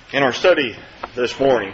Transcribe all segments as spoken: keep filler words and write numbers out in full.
In our study this morning,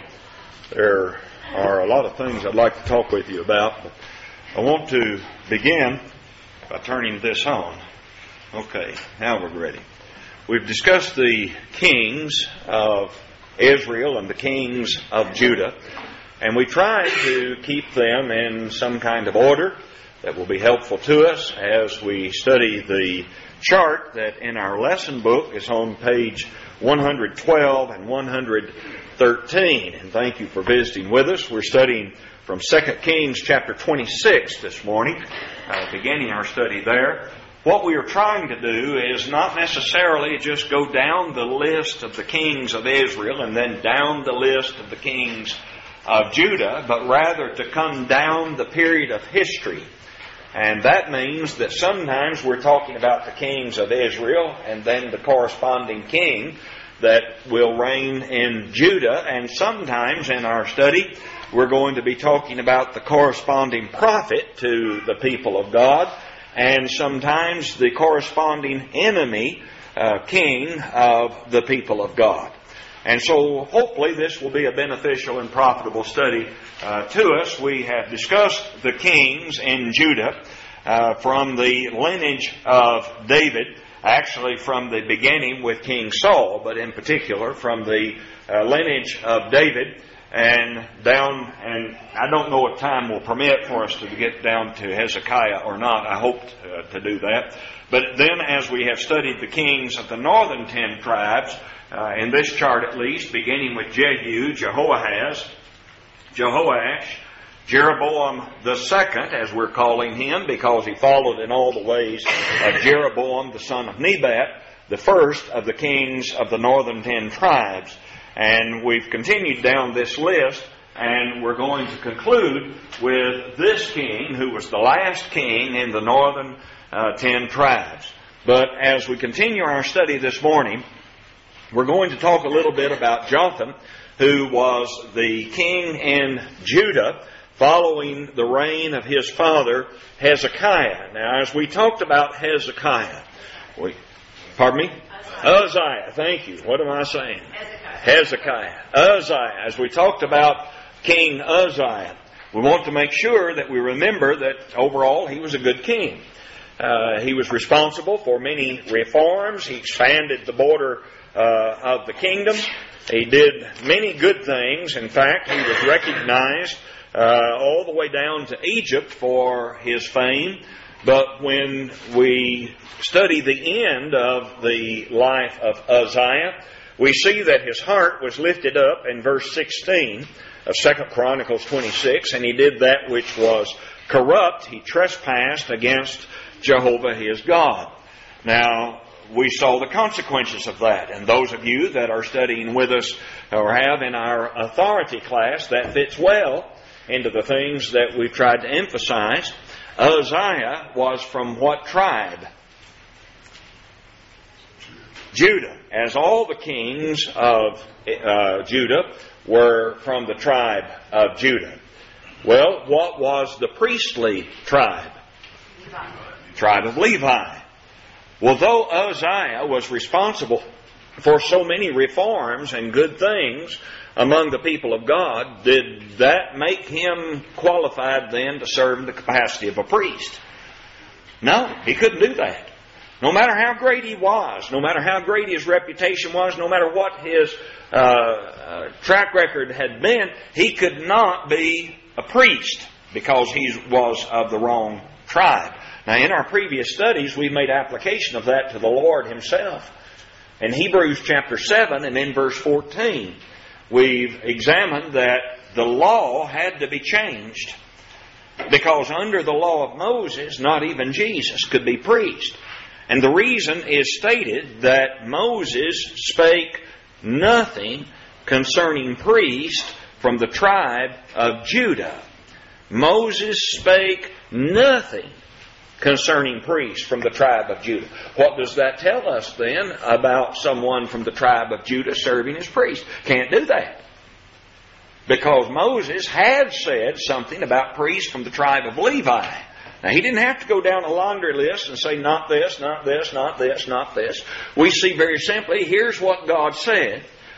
there are a lot of things I'd like to talk with you about, but I want to begin by turning this on. Okay, now we're ready. We've discussed the kings of Israel and the kings of Judah, and we tried to keep them in some kind of order that will be helpful to us as we study the chart that in our lesson book is on page one hundred twelve and one hundred thirteen. And thank you for visiting with us. We're studying from Second Kings chapter twenty-six this morning, uh, beginning our study there. What we are trying to do is not necessarily just go down the list of the kings of Israel and then down the list of the kings of Judah, but rather to come down the period of history. And that means that sometimes we're talking about the kings of Israel and then the corresponding king that will reign in Judah. And sometimes in our study we're going to be talking about the corresponding prophet to the people of God, and sometimes the corresponding enemy uh, king of the people of God. And so hopefully this will be a beneficial and profitable study uh, to us. We have discussed the kings in Judah uh, from the lineage of David, actually from the beginning with King Saul, but in particular from the uh, lineage of David and down, and I don't know if time will permit for us to get down to Hezekiah or not. I hope uh, to do that. But then as we have studied the kings of the northern ten tribes, Uh, in this chart at least, beginning with Jehu, Jehoahaz, Jehoash, Jeroboam the second, as we're calling him, because he followed in all the ways of Jeroboam the son of Nebat, the first of the kings of the northern ten tribes. And we've continued down this list, and we're going to conclude with this king, who was the last king in the northern uh, ten tribes. But as we continue our study this morning, we're going to talk a little bit about Jotham, who was the king in Judah following the reign of his father Hezekiah. Now, as we talked about Hezekiah, we, pardon me? Uzziah. Uzziah, thank you. What am I saying? Hezekiah. Hezekiah. Uzziah. As we talked about King Uzziah, we want to make sure that we remember that overall he was a good king. Uh, he was responsible for many reforms. He expanded the border Uh, of the kingdom. He did many good things. In fact, he was recognized uh, all the way down to Egypt for his fame. But when we study the end of the life of Uzziah, we see that his heart was lifted up in verse sixteen of Second Chronicles twenty-six, and he did that which was corrupt. He trespassed against Jehovah his God. Now, we saw the consequences of that. And those of you that are studying with us or have in our authority class, that fits well into the things that we've tried to emphasize. Uzziah was from what tribe? Judah. As all the kings of uh, Judah were from the tribe of Judah. Well, what was the priestly tribe? Levi. Tribe of Levi. Well, though Uzziah was responsible for so many reforms and good things among the people of God, did that make him qualified then to serve in the capacity of a priest? No, he couldn't do that. No matter how great he was, no matter how great his reputation was, no matter what his uh, uh, track record had been, he could not be a priest because he was of the wrong tribe. Now, in our previous studies, we've made application of that to the Lord Himself. In Hebrews chapter seven and in verse fourteen, we've examined that the law had to be changed. Because under the law of Moses, not even Jesus could be priest. And the reason is stated that Moses spake nothing concerning priest from the tribe of Judah. Moses spake nothing concerning priests from the tribe of Judah. What does that tell us then about someone from the tribe of Judah serving as priest? Can't do that. Because Moses had said something about priests from the tribe of Levi. Now, he didn't have to go down a laundry list and say, not this, not this, not this, not this. We see very simply, here's what God said.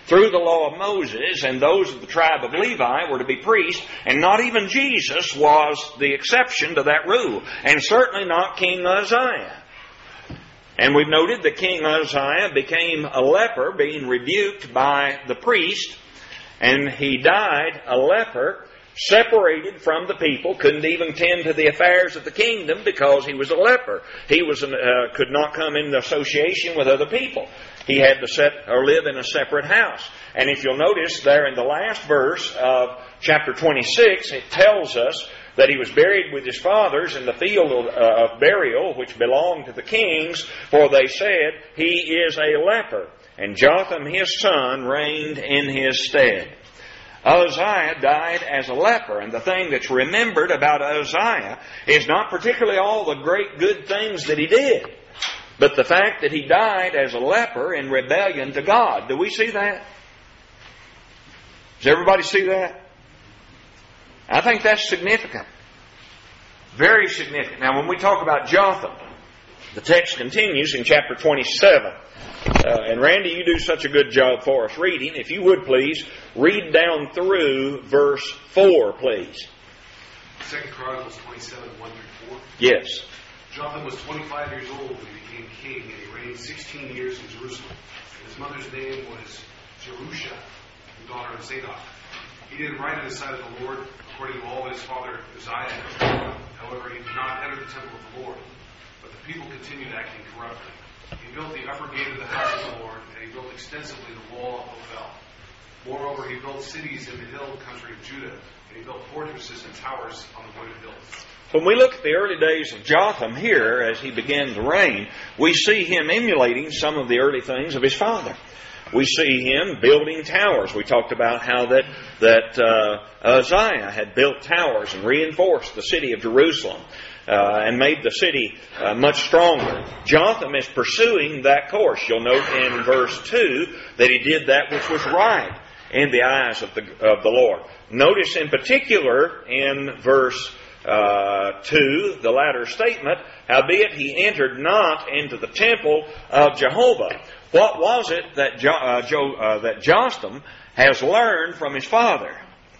through the law of Moses, and those of the tribe of Levi were to be priests, and not even Jesus was the exception to that rule, and certainly not King Uzziah. And we've noted that King Uzziah became a leper, being rebuked by the priest, and he died a leper, separated from the people, couldn't even tend to the affairs of the kingdom because he was a leper. He was an, uh, could not come into association with other people. He had to set or live in a separate house. And if you'll notice there in the last verse of chapter twenty-six, it tells us that he was buried with his fathers in the field of, uh, of burial, which belonged to the kings, for they said, he is a leper. And Jotham his son reigned in his stead. Uzziah died as a leper, and the thing that's remembered about Uzziah is not particularly all the great good things that he did, but the fact that he died as a leper in rebellion to God. Do we see that? Does everybody see that? I think that's significant. Very significant. Now, when we talk about Jotham, the text continues in chapter twenty-seven. Uh, and Randy, you do such a good job for us reading. If you would please, read down through verse four, please. Second Chronicles twenty-seven, one through four. Yes. Jotham was twenty-five years old when he became king, and he reigned sixteen years in Jerusalem. And his mother's name was Jerusha, the daughter of Zadok. He did right in the sight of the Lord, according to all that his father Uzziah had done. However, he did not enter the temple of the Lord, but the people continued acting corruptly. He built the upper gate of the house of the Lord, and he built extensively the wall of Ophel. Moreover, he built cities in the hill country of Judah, and he built fortresses and towers on the wooded hills. When we look at the early days of Jotham here, as he began to reign, we see him emulating some of the early things of his father. We see him building towers. We talked about how that, that uh, Uzziah had built towers and reinforced the city of Jerusalem. Uh, and made the city uh, much stronger. Jotham is pursuing that course. You'll note in verse two that he did that which was right in the eyes of the of the Lord. Notice in particular in verse uh, two, the latter statement, howbeit he entered not into the temple of Jehovah. What was it that jo- uh, jo- uh, that Jotham has learned from his father?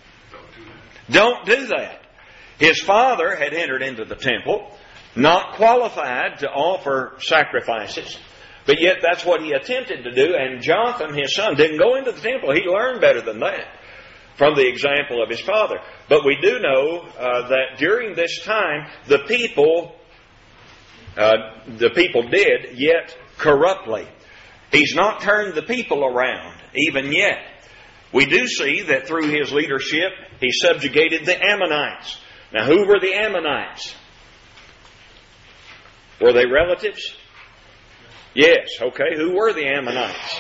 Don't do that. His father had entered into the temple, not qualified to offer sacrifices, but yet that's what he attempted to do, and Jotham, his son, didn't go into the temple. He learned better than that from the example of his father. But we do know uh, that during this time, the people, uh, the people did, yet corruptly. He's not turned the people around, even yet. We do see that through his leadership, he subjugated the Ammonites. Now, who were the Ammonites? Were they relatives? Yes. Okay. Who were the Ammonites?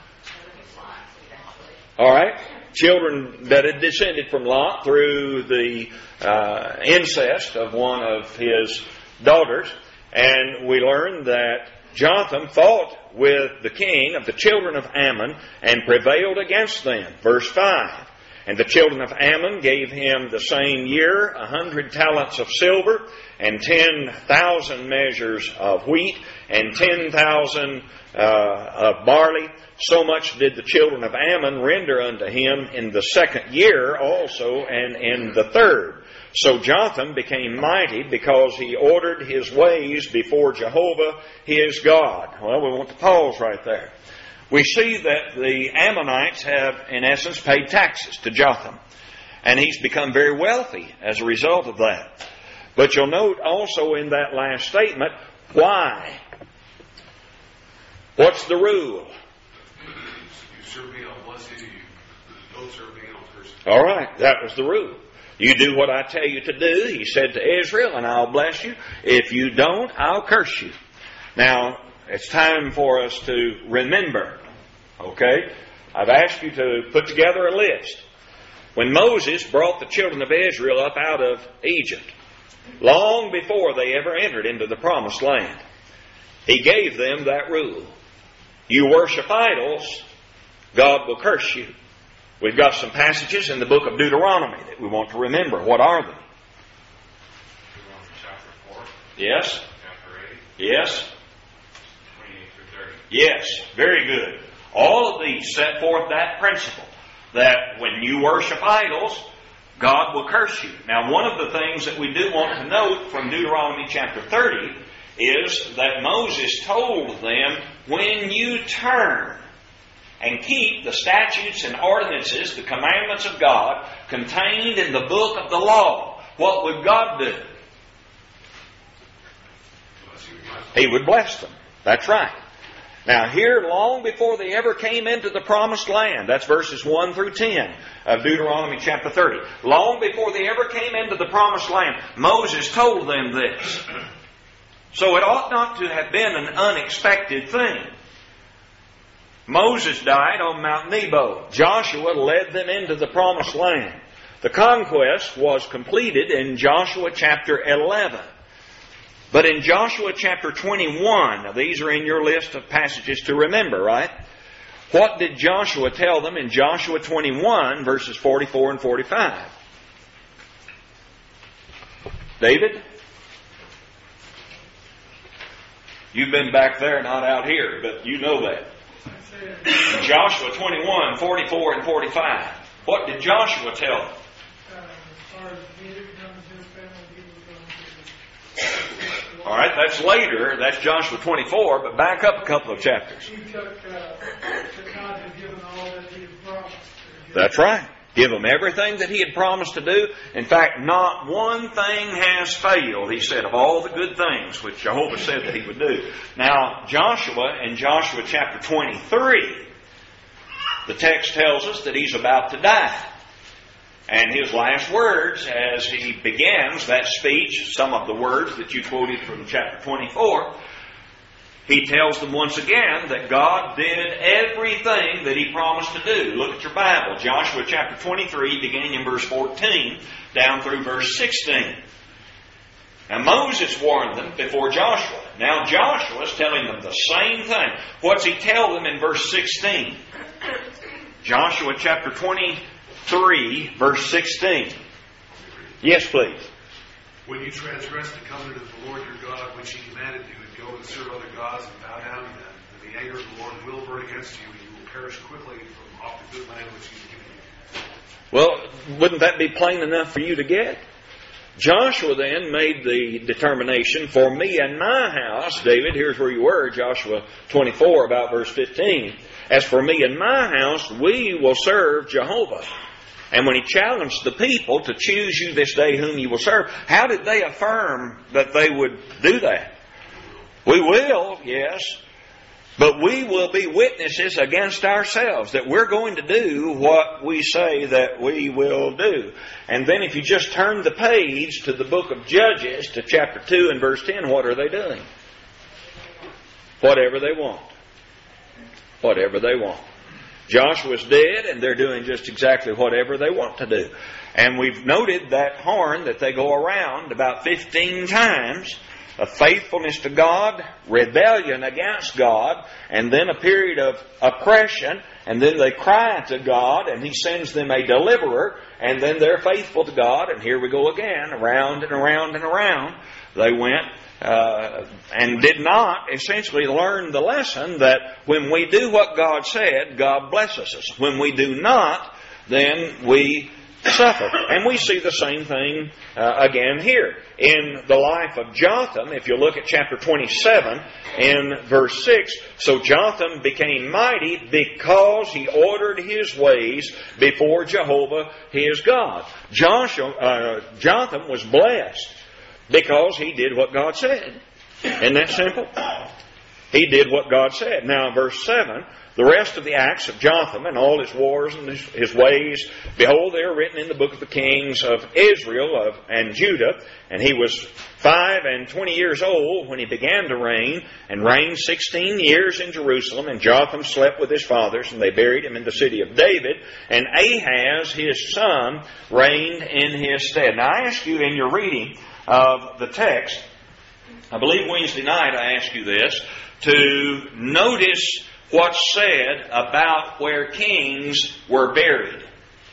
All right. Children that had descended from Lot through the uh, incest of one of his daughters. And we learn that Jotham fought with the king of the children of Ammon and prevailed against them. Verse five. And the children of Ammon gave him the same year a hundred talents of silver, and ten thousand measures of wheat, and ten thousand uh, of barley. So much did the children of Ammon render unto him in the second year also, and in the third. So Jotham became mighty because he ordered his ways before Jehovah his God. Well, we want to pause right there. We see that the Ammonites have, in essence, paid taxes to Jotham. And he's become very wealthy as a result of that. But you'll note also in that last statement, why? What's the rule? You serve me, I'll bless you. You don't serve me, I'll curse you. All right, that was the rule. You do what I tell you to do, he said to Israel, and I'll bless you. If you don't, I'll curse you. Now, it's time for us to remember, okay? I've asked you to put together a list. When Moses brought the children of Israel up out of Egypt, long before they ever entered into the promised land, he gave them that rule. You worship idols, God will curse you. We've got some passages in the book of Deuteronomy that we want to remember. What are they? Deuteronomy chapter four. Yes. Chapter eight. Yes. twenty-eight through thirty. Yes. Very good. All of these set forth that principle that when you worship idols, God will curse you. Now, one of the things that we do want to note from Deuteronomy chapter thirty is that Moses told them, when you turn and keep the statutes and ordinances, the commandments of God, contained in the book of the law, what would God do? He would bless them. That's right. Now here, long before they ever came into the promised land, that's verses one through ten of Deuteronomy chapter thirty. Long before they ever came into the promised land, Moses told them this. So it ought not to have been an unexpected thing. Moses died on Mount Nebo. Joshua led them into the promised land. The conquest was completed in Joshua chapter eleven. But in Joshua chapter twenty-one, now these are in your list of passages to remember, right? What did Joshua tell them in Joshua twenty-one, verses forty-four and forty-five? David? You've been back there, not out here, but you know that. In Joshua twenty-one, forty-four and forty-five. What did Joshua tell them? All right, that's later. That's Joshua twenty-four, but back up a couple of chapters. He took, uh, that God had given all that He had promised. That's right. Give them everything that He had promised to do. In fact, not one thing has failed, He said, of all the good things which Jehovah said that He would do. Now, Joshua, in Joshua chapter twenty-three, the text tells us that he's about to die. And his last words as he begins that speech, some of the words that you quoted from chapter twenty-four, he tells them once again that God did everything that He promised to do. Look at your Bible. Joshua chapter twenty-three, beginning in verse fourteen, down through verse sixteen. Now Moses warned them before Joshua. Now Joshua is telling them the same thing. What's he tell them in verse sixteen? Joshua chapter twenty-three, verse sixteen. Yes, please. When you transgress the covenant of the Lord your God, which He commanded you, and go and serve other gods and bow down to them, then the anger of the Lord will burn against you, and you will perish quickly from off the good land which He has given you. Well, wouldn't that be plain enough for you to get? Joshua then made the determination, for me and my house, David, here's where you were, Joshua twenty-four, about verse fifteen. As for me and my house, we will serve Jehovah. And when he challenged the people to choose you this day whom you will serve, how did they affirm that they would do that? We will, yes, but we will be witnesses against ourselves that we're going to do what we say that we will do. And then if you just turn the page to the book of Judges, to chapter two and verse ten, what are they doing? Whatever they want. Whatever they want. Joshua's dead, and they're doing just exactly whatever they want to do. And we've noted that horn that they go around about fifteen times, of faithfulness to God, rebellion against God, and then a period of oppression, and then they cry to God, and He sends them a deliverer, and then they're faithful to God, and here we go again, around and around and around. They went uh, and did not essentially learn the lesson that when we do what God said, God blesses us. When we do not, then we suffer. And we see the same thing uh, again here. In the life of Jotham, if you look at chapter twenty-seven, in verse six, so Jotham became mighty because he ordered his ways before Jehovah his God. Joshua, uh, Jotham was blessed because he did what God said. Isn't that simple? He did what God said. Now, verse seven, the rest of the acts of Jotham and all his wars and his, his ways, behold, they are written in the book of the kings of Israel of, and Judah. And he was five and twenty years old when he began to reign, and reigned sixteen years in Jerusalem. And Jotham slept with his fathers, and they buried him in the city of David. And Ahaz, his son, reigned in his stead. Now, I ask you in your reading of the text, I believe Wednesday night I asked you this, to notice what's said about where kings were buried.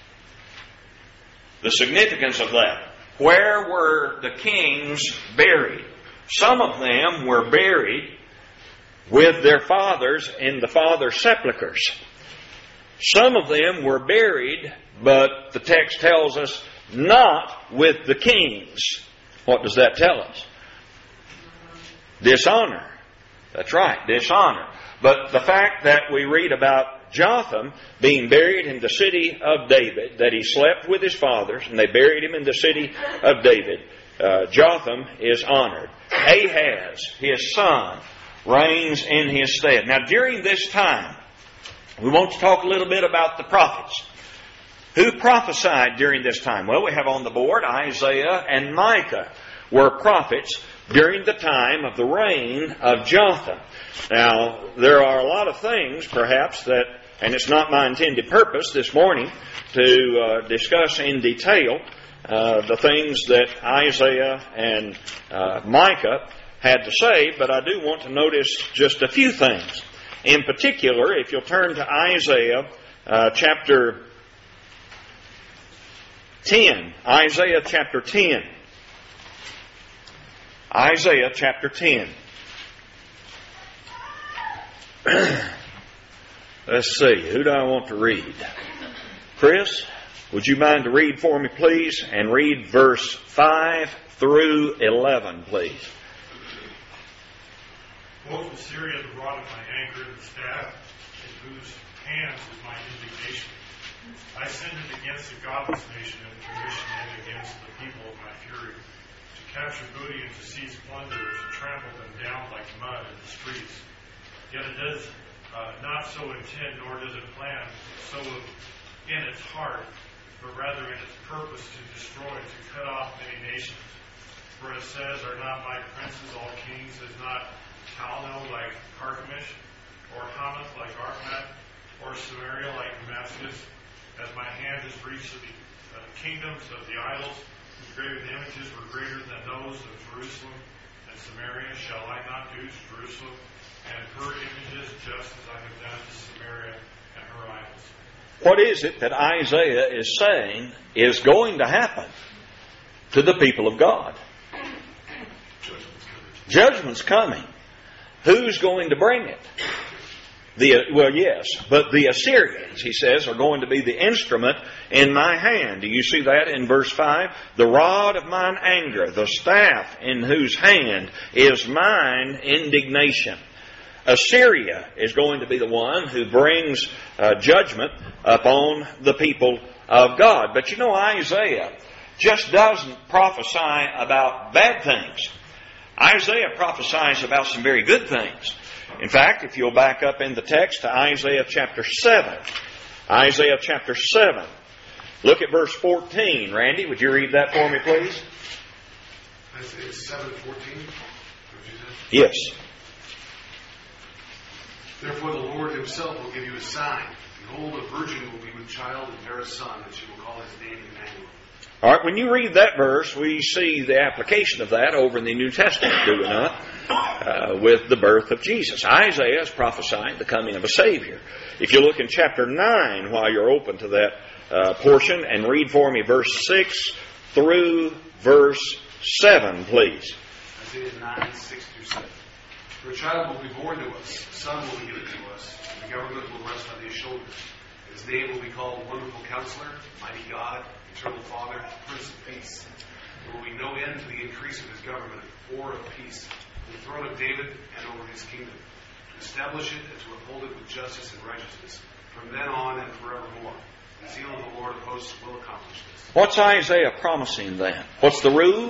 The significance of that. Where were the kings buried? Some of them were buried with their fathers in the father's sepulchres. Some of them were buried, but the text tells us not with the kings. What does that tell us? Dishonor. That's right, dishonor. But the fact that we read about Jotham being buried in the city of David, that he slept with his fathers, and they buried him in the city of David, uh, Jotham is honored. Ahaz, his son, reigns in his stead. Now, during this time, we want to talk a little bit about the prophets. Who prophesied during this time? Well, we have on the board Isaiah and Micah were prophets during the time of the reign of Jotham. Now, there are a lot of things, perhaps, that, and it's not my intended purpose this morning to uh, discuss in detail uh, the things that Isaiah and uh, Micah had to say, but I do want to notice just a few things. In particular, if you'll turn to Isaiah uh, chapter ten. Isaiah chapter ten. Isaiah chapter ten. Let's see, who do I want to read? Chris, would you mind to read for me, please? And read verse five through eleven, please. Both Assyria, the rod of my anger, and the staff, in whose hands is my indignation. I send it against the godless nation and the commission and against the people of my fury, to capture booty and to seize plunder, to trample them down like mud in the streets. Yet it does uh, not so intend, nor does it plan so in its heart, but rather in its purpose to destroy, to cut off many nations. For it says, are not my princes all kings? Is not Calno like Carchemish, or Hamath like Arpad, or Samaria like Damascus? As my hand has reached the uh, kingdoms of the idols, whose graven images were greater than those of Jerusalem and Samaria, shall I not do to Jerusalem and her images just as I have done to Samaria and her idols? What is it that Isaiah is saying is going to happen to the people of God? Judgment's coming. Who's going to bring it? The, well, yes, but the Assyrians, he says, are going to be the instrument in my hand. Do you see that in verse five? The rod of mine anger, the staff in whose hand is mine indignation. Assyria is going to be the one who brings uh, judgment upon the people of God. But you know, Isaiah just doesn't prophesy about bad things. Isaiah prophesies about some very good things. In fact, if you'll back up in the text to Isaiah chapter seven. Isaiah chapter seven. Look at verse fourteen. Randy, would you read that for me, please? Isaiah seven fourteen. Yes. Therefore the Lord himself will give you a sign. Behold, a virgin will be with child and bear a son, and she will call his name Emmanuel. All right, when you read that verse, we see the application of that over in the New Testament, do we not? Uh, with the birth of Jesus. Isaiah is prophesying the coming of a Savior. If you look in chapter nine, while you're open to that uh, portion, and read for me verse six through verse seven, please. Isaiah nine, six through seven. For a child will be born to us, a son will be given to us, and the government will rest on his shoulders. His name will be called Wonderful Counselor, Mighty God, Eternal Father, Prince of Peace. There will be no end to the increase of his government, or of peace, on the throne of David and over his kingdom, to establish it and to uphold it with justice and righteousness, from then on and forevermore. The zeal of the Lord of hosts will accomplish this. What's Isaiah promising then? What's the rule?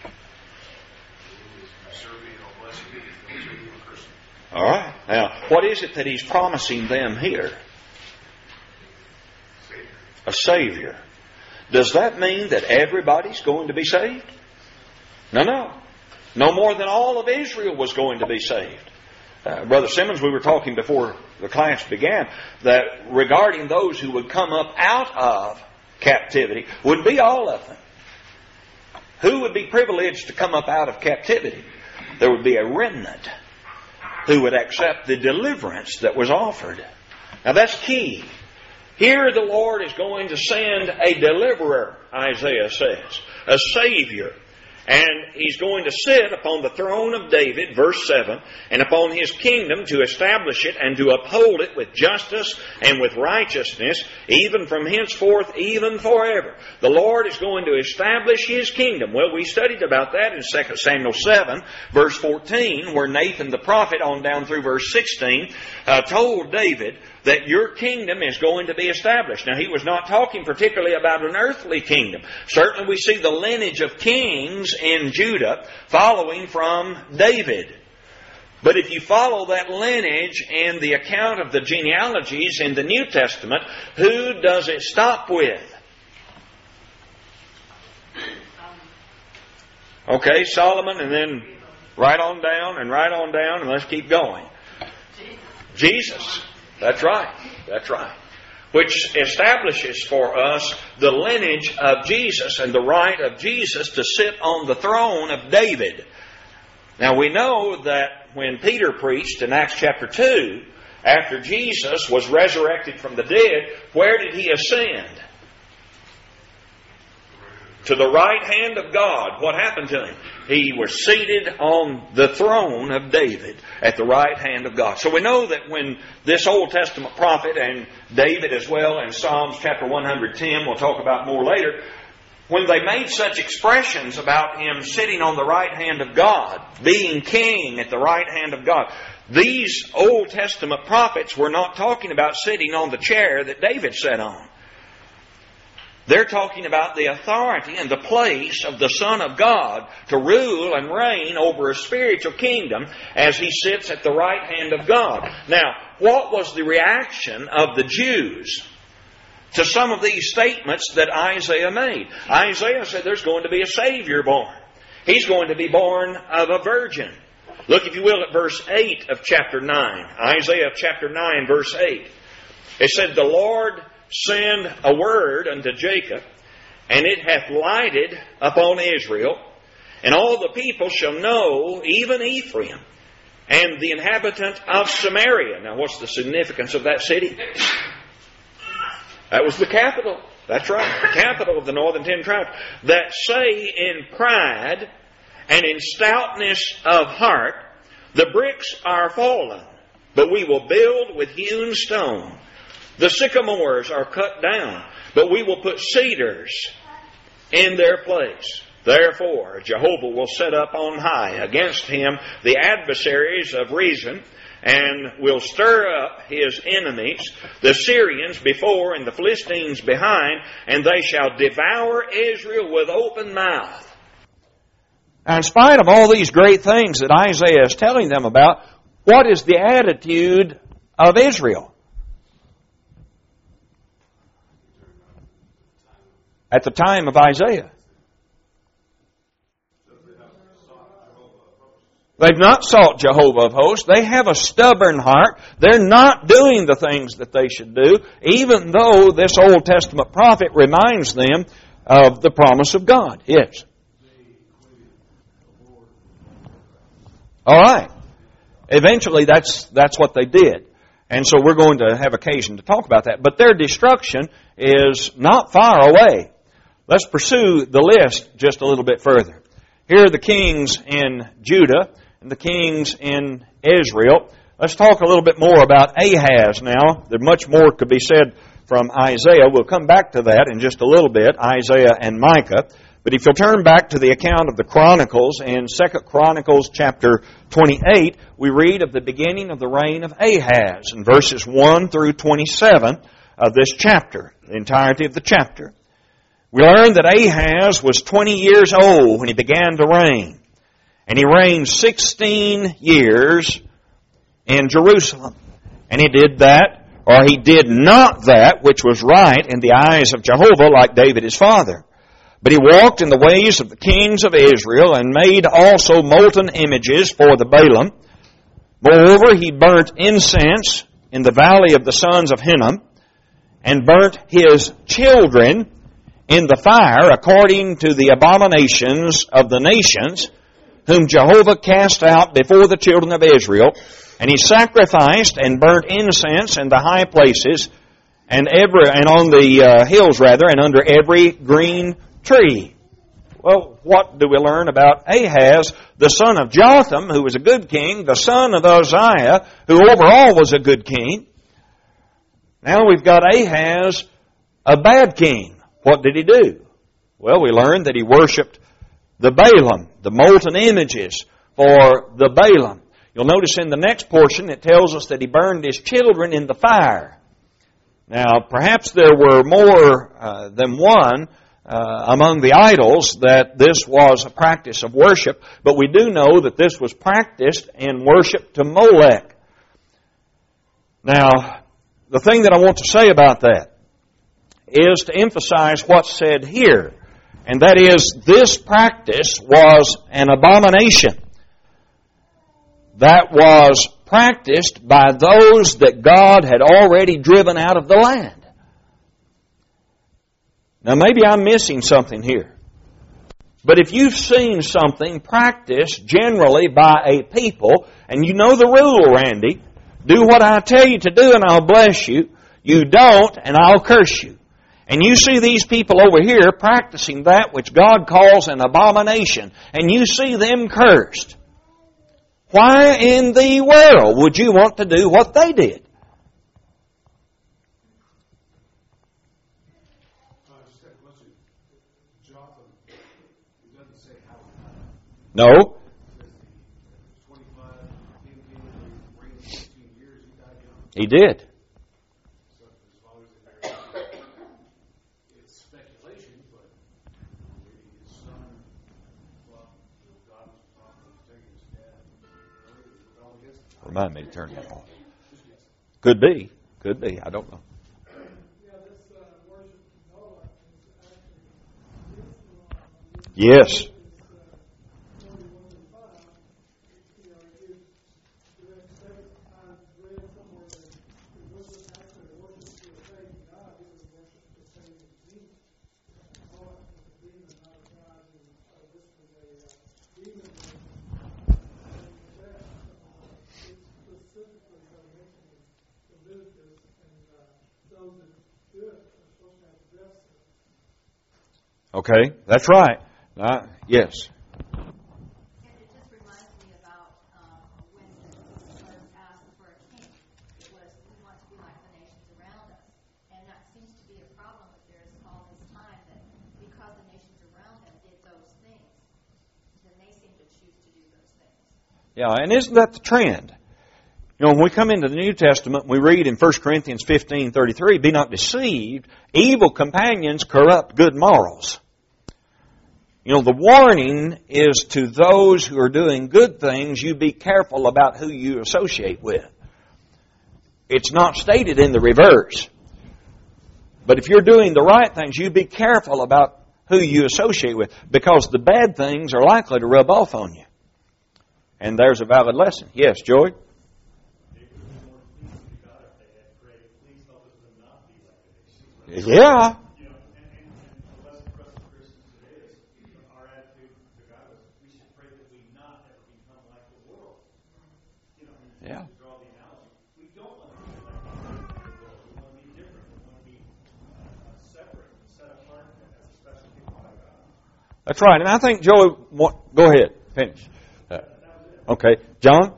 Serve me, and I'll bless you, and don't treat you a curse. All right. Now, what is it that he's promising them here? Savior. A Savior. Does that mean that everybody's going to be saved? No, no. No more than all of Israel was going to be saved. Uh, Brother Simmons, we were talking before the class began that regarding those who would come up out of captivity would be all of them. Who would be privileged to come up out of captivity? There would be a remnant who would accept the deliverance that was offered. Now that's key. Here the Lord is going to send a deliverer, Isaiah says, a Savior. And He's going to sit upon the throne of David, verse seven, and upon His kingdom to establish it and to uphold it with justice and with righteousness, even from henceforth, even forever. The Lord is going to establish His kingdom. Well, we studied about that in Second Samuel seven, verse fourteen, where Nathan the prophet, on down through verse sixteen, uh, told David that your kingdom is going to be established. Now, he was not talking particularly about an earthly kingdom. Certainly we see the lineage of kings in Judah following from David. But if you follow that lineage and the account of the genealogies in the New Testament, who does it stop with? Okay, Solomon, and then right on down and right on down, and let's keep going. Jesus. That's right. That's right. Which establishes for us the lineage of Jesus and the right of Jesus to sit on the throne of David. Now we know that when Peter preached in Acts chapter two, after Jesus was resurrected from the dead, where did He ascend? To the right hand of God. What happened to Him? He was seated on the throne of David at the right hand of God. So we know that when this Old Testament prophet, and David as well in Psalms chapter one hundred ten, we'll talk about more later, when they made such expressions about Him sitting on the right hand of God, being king at the right hand of God, these Old Testament prophets were not talking about sitting on the chair that David sat on. They're talking about the authority and the place of the Son of God to rule and reign over a spiritual kingdom as He sits at the right hand of God. Now, what was the reaction of the Jews to some of these statements that Isaiah made? Isaiah said there's going to be a Savior born. He's going to be born of a virgin. Look, if you will, at verse eight of chapter nine. Isaiah chapter nine, verse eight. It said, "The Lord send a word unto Jacob, and it hath lighted upon Israel, and all the people shall know, even Ephraim, and the inhabitant of Samaria." Now, what's the significance of that city? That was the capital. That's right, the capital of the northern ten tribes. "That say in pride and in stoutness of heart, the bricks are fallen, but we will build with hewn stone. The sycamores are cut down, but we will put cedars in their place. Therefore, Jehovah will set up on high against him the adversaries of reason, and will stir up his enemies, the Syrians before and the Philistines behind, and they shall devour Israel with open mouth." Now, in spite of all these great things that Isaiah is telling them about, what is the attitude of Israel at the time of Isaiah? They've not sought Jehovah of hosts. They have a stubborn heart. They're not doing the things that they should do, even though this Old Testament prophet reminds them of the promise of God. Yes. All right. Eventually, that's that's what they did. And so we're going to have occasion to talk about that. But their destruction is not far away. Let's pursue the list just a little bit further. Here are the kings in Judah and the kings in Israel. Let's talk a little bit more about Ahaz now. There's much more could be said from Isaiah. We'll come back to that in just a little bit, Isaiah and Micah. But if you'll turn back to the account of the Chronicles, in Second Chronicles chapter twenty-eight, we read of the beginning of the reign of Ahaz in verses one through twenty-seven of this chapter, the entirety of the chapter. We learn that Ahaz was twenty years old when he began to reign. And he reigned sixteen years in Jerusalem. And he did that, or he did not that which was right in the eyes of Jehovah, like David his father. But he walked in the ways of the kings of Israel, and made also molten images for the Baalim. Moreover, he burnt incense in the valley of the sons of Hinnom, and burnt his children in the fire, according to the abominations of the nations, whom Jehovah cast out before the children of Israel. And he sacrificed and burnt incense in the high places, and every and on the uh, hills rather, and under every green tree. Well, what do we learn about Ahaz, the son of Jotham, who was a good king, the son of Uzziah, who overall was a good king? Now we've got Ahaz, a bad king. What did he do? Well, we learned that he worshipped the Balaam, the molten images for the Balaam. You'll notice in the next portion it tells us that he burned his children in the fire. Now, perhaps there were more uh, than one uh, among the idols that this was a practice of worship, but we do know that this was practiced in worship to Molech. Now, the thing that I want to say about that is to emphasize what's said here, and that is this practice was an abomination that was practiced by those that God had already driven out of the land. Now maybe I'm missing something here. But if you've seen something practiced generally by a people, and you know the rule, Randy, do what I tell you to do and I'll bless you. You don't and I'll curse you. And you see these people over here practicing that which God calls an abomination, and you see them cursed. Why in the world would you want to do what they did? No. He did. Remind me to turn that off. Could be. Could be. I don't know. Yes. Okay, that's right. Uh, yes. And it just reminds me about um, when the Lord asked for a king. It was, we want to be like the nations around us. And that seems to be a problem with theirs all this time, that because the nations around them did those things, then they seem to choose to do those things. Yeah, and isn't that the trend? You know, when we come into the New Testament, we read in First Corinthians fifteen thirty-three, be not deceived, evil companions corrupt good morals. You know, the warning is to those who are doing good things, you be careful about who you associate with. It's not stated in the reverse. But if you're doing the right things, you be careful about who you associate with, because the bad things are likely to rub off on you. And there's a valid lesson. Yes, Joey? Yeah. Yeah. That's right. And I think Joey, go ahead, finish. Uh, okay, John?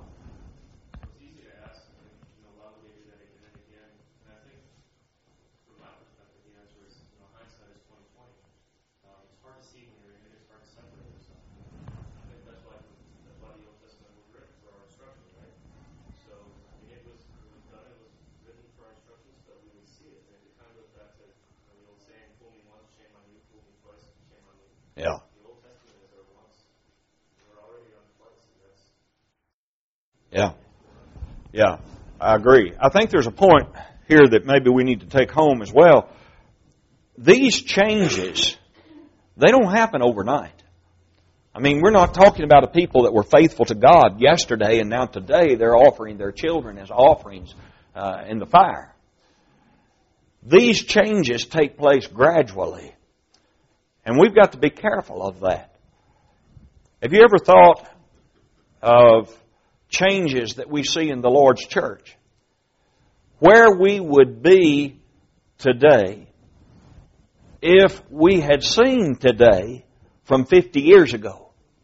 Yeah. Yeah. Yeah, I agree. I think there's a point here that maybe we need to take home as well. These changes, they don't happen overnight. I mean, we're not talking about a people that were faithful to God yesterday and now today they're offering their children as offerings uh, in the fire. These changes take place gradually. And we've got to be careful of that. Have you ever thought of changes that we see in the Lord's church? Where we would be today if we had seen today from fifty years ago.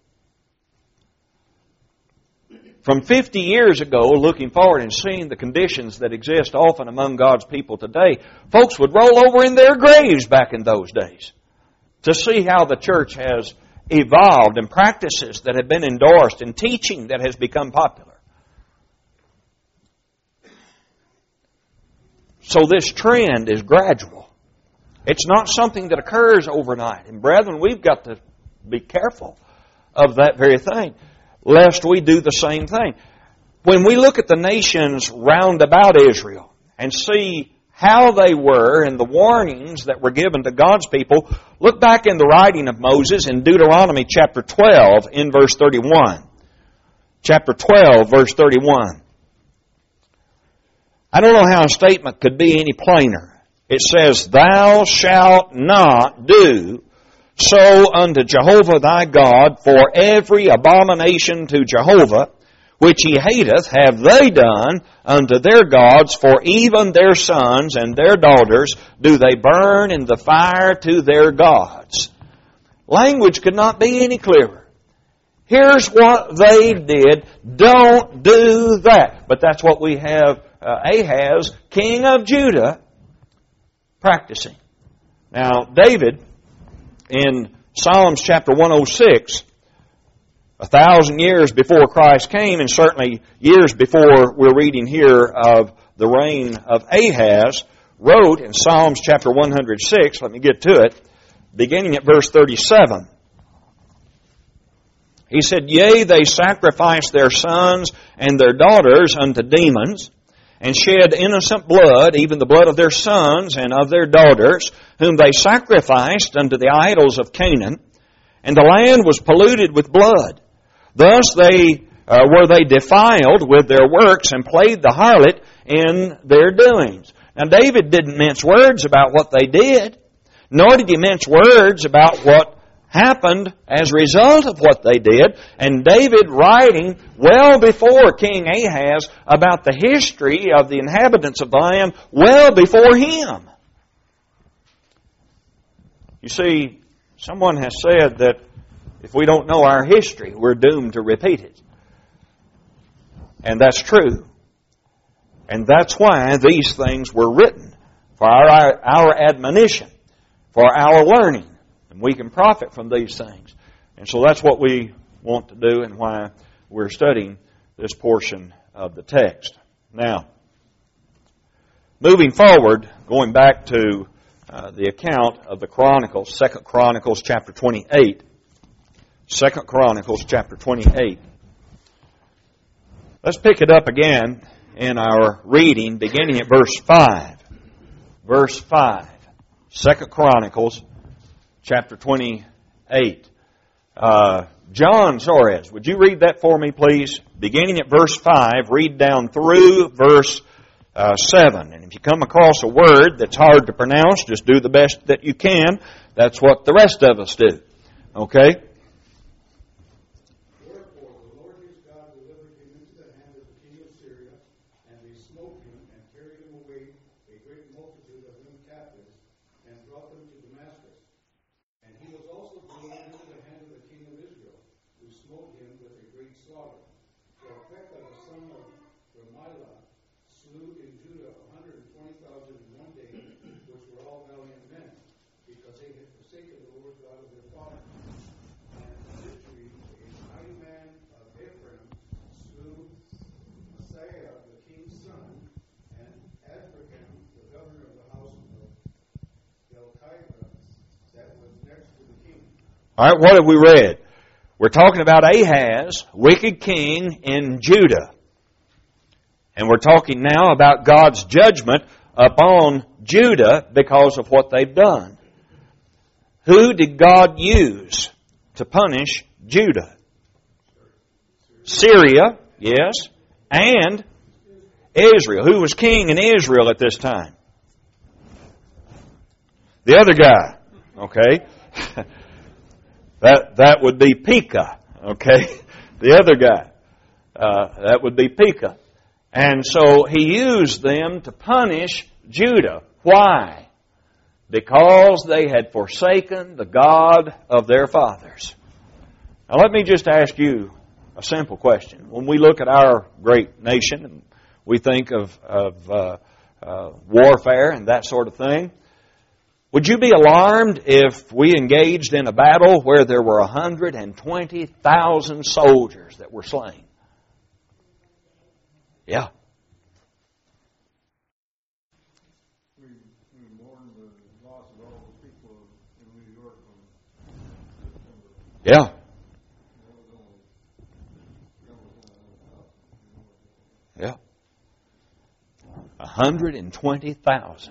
From fifty years ago, looking forward and seeing the conditions that exist often among God's people today, folks would roll over in their graves back in those days to see how the church has evolved and practices that have been endorsed and teaching that has become popular. So this trend is gradual. It's not something that occurs overnight. And brethren, we've got to be careful of that very thing, lest we do the same thing. When we look at the nations round about Israel and see how they were and the warnings that were given to God's people, look back in the writing of Moses in Deuteronomy chapter twelve in verse thirty-one. Chapter twelve, verse thirty-one. I don't know how a statement could be any plainer. It says, "Thou shalt not do so unto Jehovah thy God, for every abomination to Jehovah, which he hateth, have they done unto their gods, for even their sons and their daughters do they burn in the fire to their gods." Language could not be any clearer. Here's what they did. Don't do that. But that's what we have uh, Ahaz, king of Judah, practicing. Now, David, in Psalms chapter one oh six, a thousand years before Christ came, and certainly years before we're reading here of the reign of Ahaz, wrote in Psalms chapter one oh six, let me get to it, beginning at verse thirty-seven. He said, "Yea, they sacrifice their sons and their daughters unto demons, and shed innocent blood, even the blood of their sons and of their daughters, whom they sacrificed unto the idols of Canaan, and the land was polluted with blood. Thus they uh, were they defiled with their works, and played the harlot in their doings." Now David didn't mince words about what they did, nor did he mince words about what happened as a result of what they did. And David, writing well before King Ahaz about the history of the inhabitants of the land, well before him. You see, someone has said that if we don't know our history, we're doomed to repeat it. And that's true. And that's why these things were written, for our, our admonition, for our learning. And we can profit from these things. And so that's what we want to do and why we're studying this portion of the text. Now, moving forward, going back to uh, the account of the Chronicles, Second Chronicles chapter twenty-eight. Second Chronicles chapter twenty-eight. Let's pick it up again in our reading, beginning at verse five. Verse five. Second Chronicles chapter twenty-eight. Uh, John Soares, would you read that for me, please? Beginning at verse five, read down through verse uh, seven. And if you come across a word that's hard to pronounce, just do the best that you can. That's what the rest of us do. Okay? All right, what have we read? We're talking about Ahaz, wicked king in Judah. And we're talking now about God's judgment upon Judah because of what they've done. Who did God use to punish Judah? Syria, yes, and Israel. Who was king in Israel at this time? The other guy, okay? That that would be Pekah, okay? The other guy. Uh, that would be Pekah. And so he used them to punish Judah. Why? because they had forsaken the God of their fathers. Now let me just ask you a simple question. When we look at our great nation and we think of, of uh, uh, warfare and that sort of thing, would you be alarmed if we engaged in a battle where there were one hundred twenty thousand soldiers that were slain? Yeah. We, we mourn the loss of all the people in New York on September. Yeah. Yeah. one hundred twenty thousand.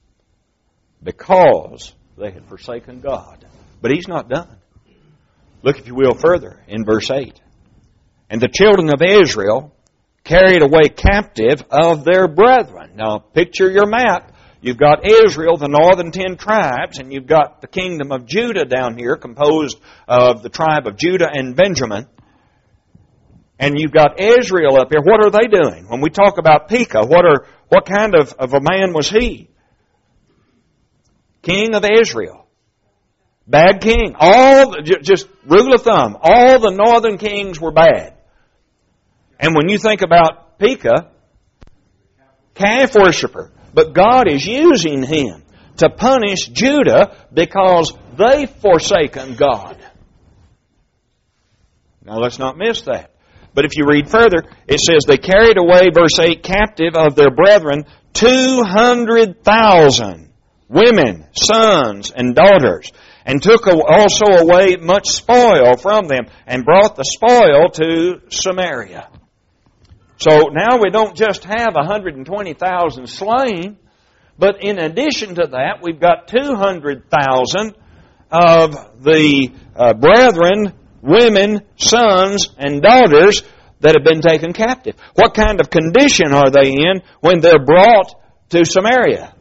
Because they had forsaken God. But He's not done. Look, if you will, further in verse eight. And the children of Israel carried away captive of their brethren. Now, picture your map. You've got Israel, the northern ten tribes, and you've got the kingdom of Judah down here, composed of the tribe of Judah and Benjamin. And you've got Israel up here. What are they doing? When we talk about Pekah, what are what kind of, of a man was he? King of Israel. Bad king. All, just rule of thumb, all the northern kings were bad. And when you think about Pekah, calf worshiper. But God is using him to punish Judah because they've forsaken God. Now let's not miss that. But if you read further, it says they carried away, verse eight, captive of their brethren, two hundred thousand women, sons, and daughters, and took also away much spoil from them, and brought the spoil to Samaria. So now we don't just have one hundred twenty thousand slain, but in addition to that, we've got two hundred thousand of the uh, brethren, women, sons, and daughters that have been taken captive. What kind of condition are they in when they're brought to Samaria?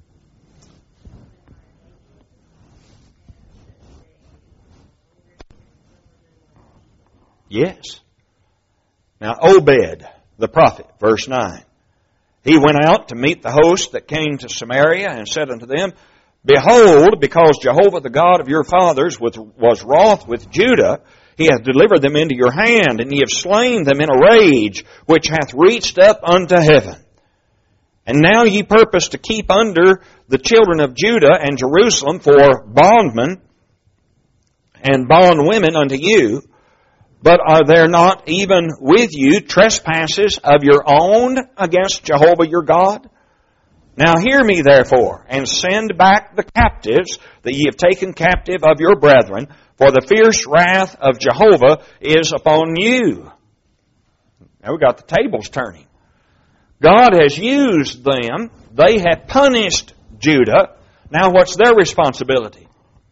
Yes. Now Obed, the prophet, verse nine. He went out to meet the host that came to Samaria and said unto them, Behold, because Jehovah the God of your fathers was, was wroth with Judah, He hath delivered them into your hand, and ye have slain them in a rage, which hath reached up unto heaven. And now ye purpose to keep under the children of Judah and Jerusalem for bondmen and bondwomen unto you. But are there not even with you trespasses of your own against Jehovah your God? Now hear me therefore, and send back the captives that ye have taken captive of your brethren, for the fierce wrath of Jehovah is upon you. Now we've got the tables turning. God has used them. They have punished Judah. Now what's their responsibility?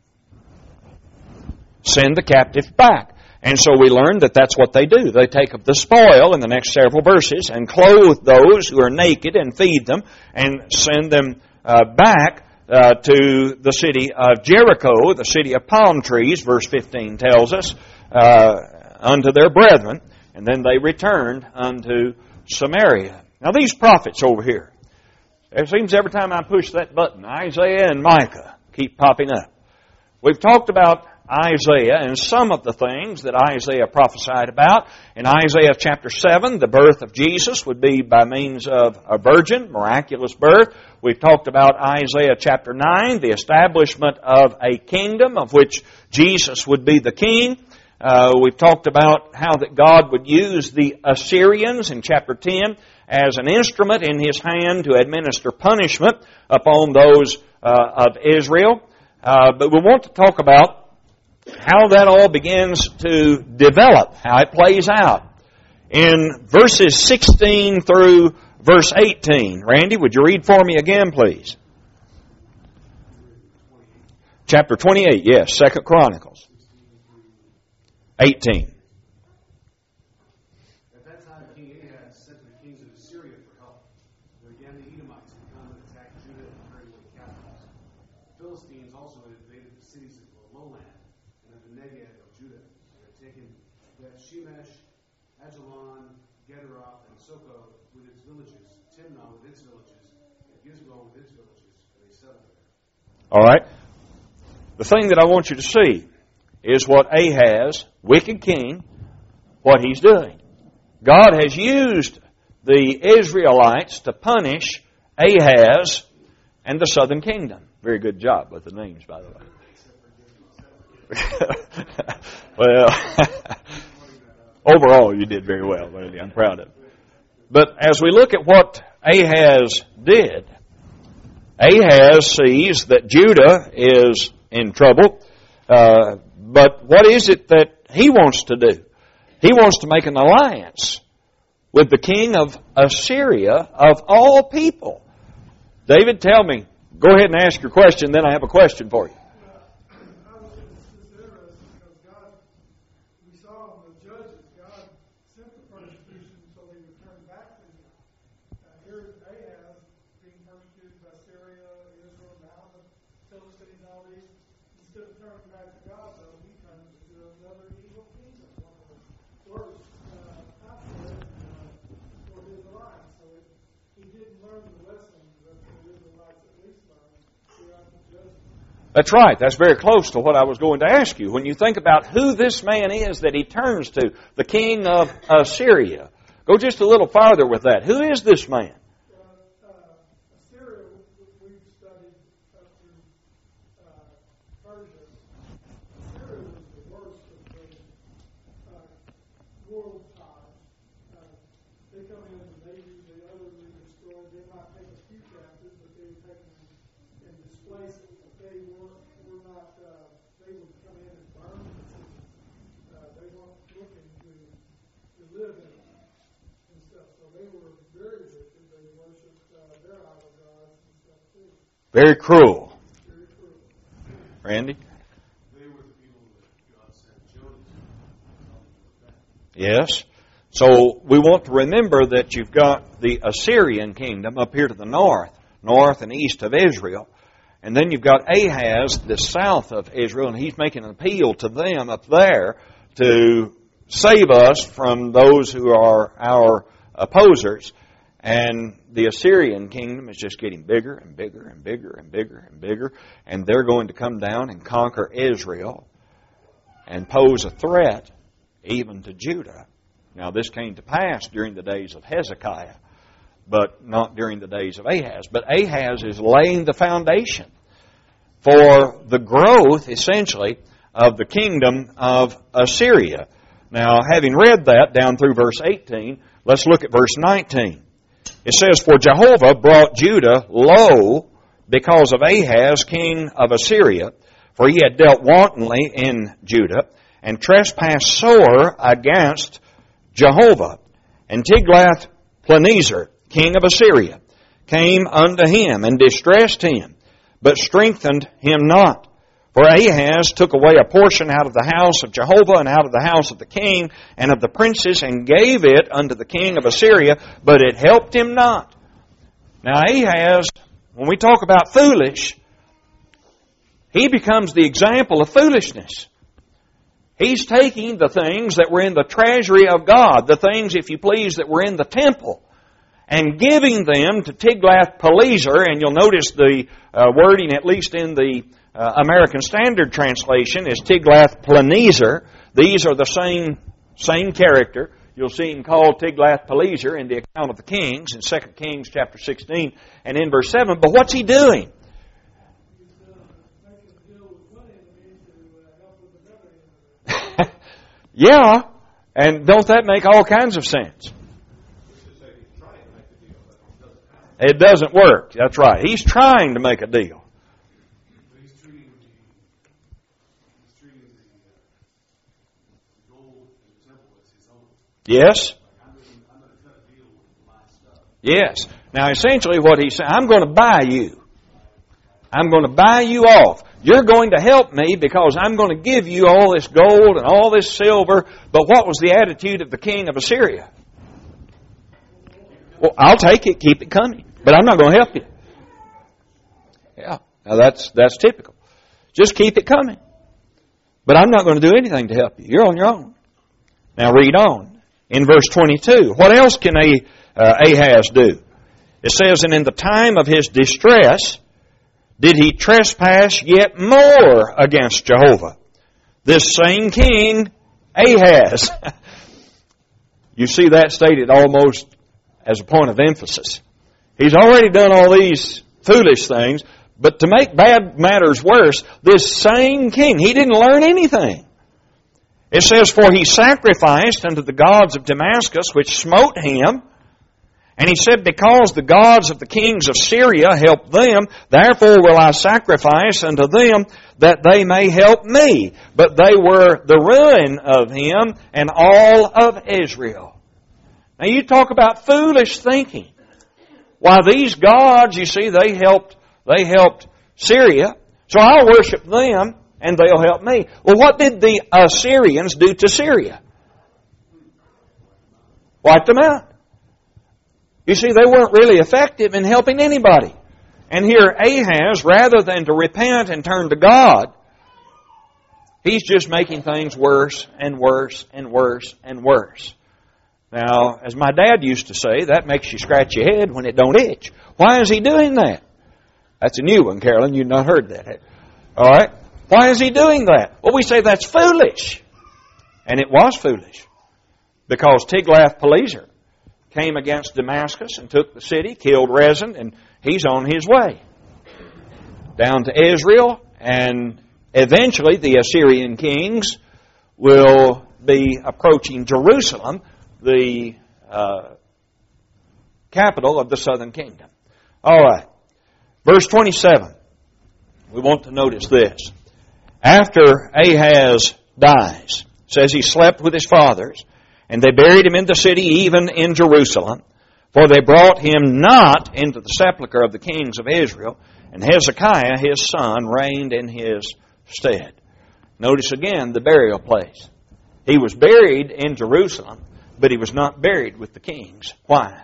Send the captive back. And so we learn that that's what they do. They take up the spoil in the next several verses and clothe those who are naked and feed them and send them uh, back uh, to the city of Jericho, the city of palm trees, verse fifteen tells us, uh, unto their brethren. And then they returned unto Samaria. Now these prophets over here, it seems every time I push that button, Isaiah and Micah keep popping up. We've talked about Isaiah and some of the things that Isaiah prophesied about. In Isaiah chapter seven, the birth of Jesus would be by means of a virgin, miraculous birth. We've talked about Isaiah chapter nine, the establishment of a kingdom of which Jesus would be the king. Uh, we've talked about how that God would use the Assyrians in chapter ten as an instrument in His hand to administer punishment upon those uh, of Israel. Uh, but we want to talk about how that all begins to develop, how it plays out. In verses sixteen through verse eighteen, Randy, would you read for me again, please? Chapter twenty-eight, yes, Second Chronicles. eighteen. At that time, King Ahaz sent to the kings of Assyria for help. But again, the Edomites had come and attacked Judah and carried away captives. The Philistines also had invaded the cities of the lowland and of the Negev of Judah. They had taken Beth Shemesh, Ajalon, Gederoth, and Soko with its villages, Timnah with its villages, and Gizboh with its villages, and they settled there. All right? The thing that I want you to see is what Ahaz, wicked king, what he's doing. God has used the Israelites to punish Ahaz and the southern kingdom. Very good job with the names, by the way. Well, overall you did very well, really. I'm proud of it. But as we look at what Ahaz did, Ahaz sees that Judah is in trouble, uh, but what is it that he wants to do? He wants to make an alliance with the king of Assyria, of all people. David, tell me. Go ahead and ask your question, then I have a question for you. That's right. That's very close to what I was going to ask you. When you think about who this man is that he turns to, the king of Assyria, go just a little farther with that. Who is this man? Uh, Assyria, we've studied up through uh, Persia. Assyria was the worst of the uh, world times. Uh, they come in as a navy, they utterly destroy. They might take a few captives, but they would take them and displace them. They were, were not, uh, they would come in and burn the cities. Uh, they weren't looking to, to live in them and stuff. So they were very wicked. They worshipped uh, their idol gods and stuff too. Very cruel. Very cruel. Randy? They were the people that God sent Jonah to. Yes. So we want to remember that you've got the Assyrian kingdom up here to the north, north and east of Israel. And then you've got Ahaz, the south of Israel, and he's making an appeal to them up there to save us from those who are our opposers. And the Assyrian kingdom is just getting bigger and bigger and bigger and bigger and bigger. And they're going to come down and conquer Israel and pose a threat even to Judah. Now, this came to pass during the days of Hezekiah, but not during the days of Ahaz. But Ahaz is laying the foundation for the growth, essentially, of the kingdom of Assyria. Now, having read that down through verse eighteen, let's look at verse nineteen. It says, "For Jehovah brought Judah low because of Ahaz, king of Assyria, for he had dealt wantonly in Judah, and trespassed sore against Jehovah. And Tiglath-Pileser, king of Assyria, came unto him and distressed him, but strengthened him not. For Ahaz took away a portion out of the house of Jehovah and out of the house of the king and of the princes and gave it unto the king of Assyria, but it helped him not." Now Ahaz, when we talk about foolish, he becomes the example of foolishness. He's taking the things that were in the treasury of God, the things, if you please, that were in the temple, and giving them to Tiglath-Pileser, and you'll notice the uh, wording, at least in the uh, American Standard Translation, is Tiglath-Pileser. These are the same same character. You'll see him called Tiglath-Pileser in the account of the kings in Second Kings chapter sixteen and in verse seven. But what's he doing? Yeah, and don't that make all kinds of sense? It doesn't work. That's right. He's trying to make a deal. He's treating the, he's treating the gold in the temple as his own. Yes? I'm going to, I'm going to cut a deal with my stuff. Yes. Now, essentially what he's saying, I'm going to buy you. I'm going to buy you off. You're going to help me because I'm going to give you all this gold and all this silver. But what was the attitude of the king of Assyria? Well, I'll take it, keep it coming, but I'm not going to help you. Yeah, now that's that's typical. Just keep it coming. But I'm not going to do anything to help you. You're on your own. Now read on. In verse twenty-two, what else can Ahaz do? It says, "And in the time of his distress did he trespass yet more against Jehovah. This same king, Ahaz. You see that stated almost as a point of emphasis. He's already done all these foolish things, but to make bad matters worse, this same king, he didn't learn anything. It says, for he sacrificed unto the gods of Damascus, which smote him. And he said, because the gods of the kings of Syria helped them, therefore will I sacrifice unto them that they may help me. But they were the ruin of him and all of Israel. Now you talk about foolish thinking. Why, these gods, you see, they helped, they helped Syria. So I'll worship them and they'll help me. Well, what did the Assyrians do to Syria? Wiped them out. You see, they weren't really effective in helping anybody. And here Ahaz, rather than to repent and turn to God, he's just making things worse and worse and worse and worse. Now, as my dad used to say, that makes you scratch your head when it don't itch. Why is he doing that? That's a new one, Carolyn. You've not heard that. All right? Why is he doing that? Well, we say that's foolish. And it was foolish. Because Tiglath-Pileser came against Damascus and took the city, killed Rezin, and he's on his way down to Israel, and eventually the Assyrian kings will be approaching Jerusalem, the uh, capital of the southern kingdom. All right. Verse twenty-seven. We want to notice this. After Ahaz dies, it says he slept with his fathers, and they buried him in the city, even in Jerusalem. For they brought him not into the sepulchre of the kings of Israel, and Hezekiah his son reigned in his stead. Notice again the burial place. He was buried in Jerusalem, but he was not buried with the kings. Why?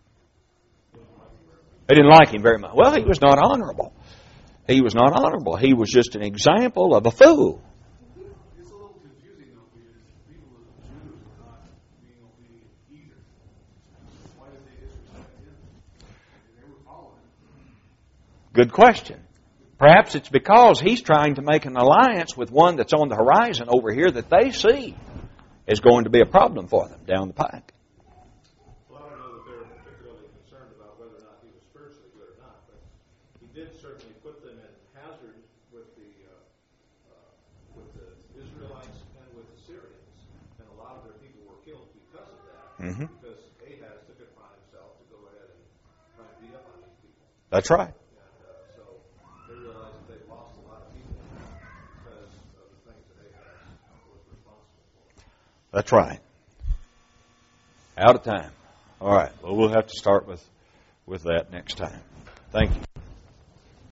They didn't like him very much. Well, he was not honorable. He was not honorable. He was just an example of a fool. It's a little confusing, though, because people of the Jews are not being obedient either. Why did they disrespect him? They were following him. Good question. Perhaps it's because he's trying to make an alliance with one that's on the horizon over here that they see is going to be a problem for them down the pike. Well, I don't know that they're particularly concerned about whether or not he was spiritually good or not, but he did certainly put them in hazard with the uh, uh, with the Israelites and with the Syrians, and a lot of their people were killed because of that. Mm-hmm. Because Ahaz took it upon himself to go ahead and try and beat up on these people. That's right. And uh, so they realized that they lost a lot of people because of the things that Ahaz was responsible for. That's right. Out of time. All right. Well, we'll have to start with, with that next time. Thank you.